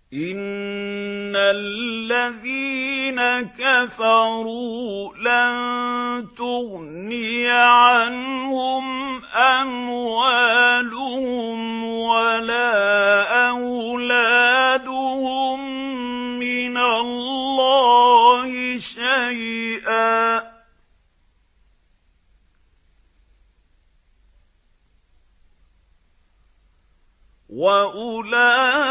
إِنَّ الَّذِينَ كَفَرُوا لَن تُغْنِيَ عَنْهُمْ أَمْوَالُهُمْ وَلَا أَوْلَادُهُم مِّنَ اللَّهِ شَيْئًا ۖ وَأُولَٰئِكَ